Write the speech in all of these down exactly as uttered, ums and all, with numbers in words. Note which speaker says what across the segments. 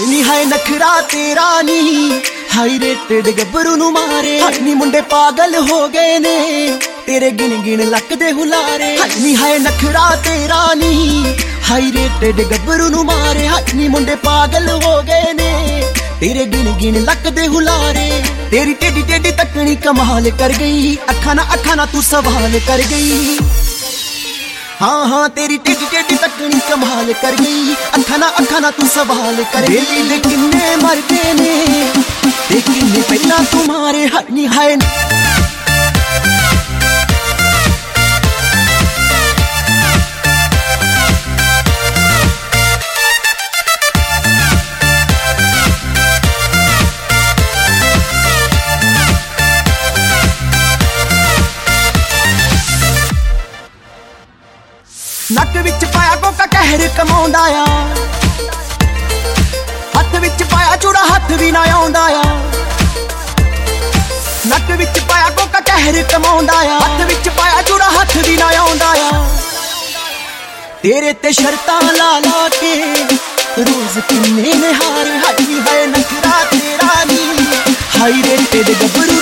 Speaker 1: ਹਾਏ ਨੀ ਹਾਏ ਨਖਰਾ ਤੇਰਾ ਨੀ ਹਾਈ ਰੇਟਡ ਗੱਭਰੂ ਨੂੰ ਮਾਰੇ। ਹਾਏ ਨੀ ਮੁੰਡੇ ਪਾਗਲ ਹੋ ਗਏ ਨੇ ਤੇਰੇ ਗਿਣ ਗਿਣ ਲੱਕ ਦੇ ਹੁਲਾਰੇ। ਹਾਏ ਨੀ ਹਾਏ ਨਖਰਾ ਤੇਰਾ ਨੀ ਹਾਈ ਰੇਟਡ ਗੱਭਰੂ ਨੂੰ ਮਾਰੇ। ਹਾਏ ਨੀ ਮੁੰਡੇ ਪਾਗਲ ਹੋ ਗਏ ਨੇ ਤੇਰੇ ਗਿਣ ਗਿਣ ਲੱਕ ਦੇ ਹੁਲਾਰੇ। ਤੇਰੀ ਟੇਡੀ ਟੇਡੀ ਤੱਕਣੀ ਕਮਾਲ ਕਰ ਗਈ, ਅੱਖਾਂ ਨਾ ਅੱਖਾਂ ਨਾ ਤੂੰ ਸਵਾਲ ਕਰ ਗਈ। हाँ हाँ तेरी टेडी टेडी तकनी कमाल कर गई, अखा ना अखा ना तू सवाल कर गई। दे किन्ने मरदे ने दे किन्ने पहला तुम्हारे हाय नी हाय। नक विच पाया कोका कहर कमाउंदा आ, हथ विच पाया चूड़ा हथ भी ना आउंदा आ। नक विच पाया कोका कहर कमाउंदा आ, हथ विच पाया चूड़ा हथ भी ना आउंदा आ। तेरे ते शर्तां ला ला के रोज किन्ने ने हारे। हाय हाय नखरा तेरा नी हाय रेटेड गबरू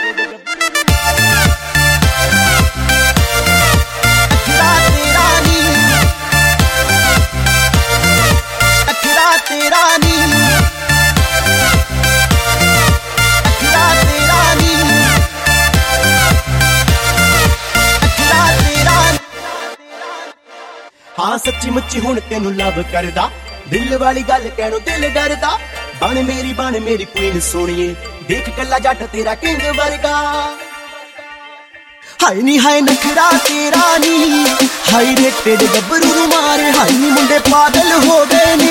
Speaker 1: हाँ सच्ची मुच्ची हुण तेनू लव करदा, दिल वाली गल कहणों दिल डरदा। बन मेरी बन मेरी क्वीन सोनिए देख कला जट तेरा किंग वर्गा। हाय नी हाय नखरा तेरा नी हाय रेटेड गबरू मारे। हाय नी मुंडे पागल हो गए ने